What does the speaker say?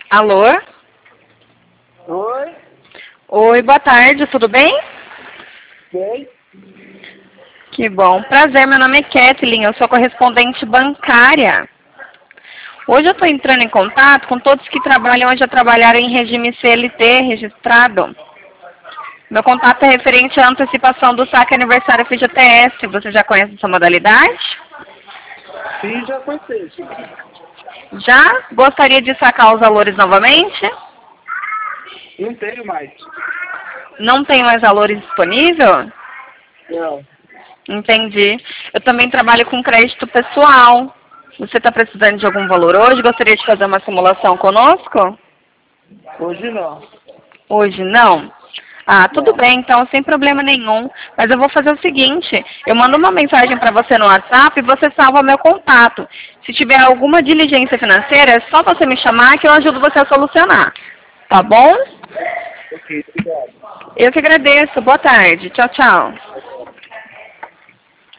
Alô? Oi? Oi, boa tarde, tudo bem? Bem? Que bom. Prazer, meu nome é Kathleen, eu sou correspondente bancária. Hoje eu estou entrando em contato com todos que trabalham ou já trabalharam em regime CLT registrado. Meu contato é referente à antecipação do saque aniversário FGTS. Você já conhece essa modalidade? Sim, já conheci. Já? Gostaria de sacar os valores novamente? Não tenho mais. Não tem mais valores disponíveis? Não. Entendi. Eu também trabalho com crédito pessoal. Você está precisando de algum valor hoje? Gostaria de fazer uma simulação conosco? Hoje não. Hoje não? Ah, tudo Não. bem, então, sem problema nenhum. Mas eu vou fazer o seguinte, eu mando uma mensagem para você no WhatsApp e você salva meu contato. Se tiver alguma diligência financeira, é só você me chamar que eu ajudo você a solucionar. Tá bom? Ok, obrigado. Eu que agradeço. Boa tarde. Tchau, tchau.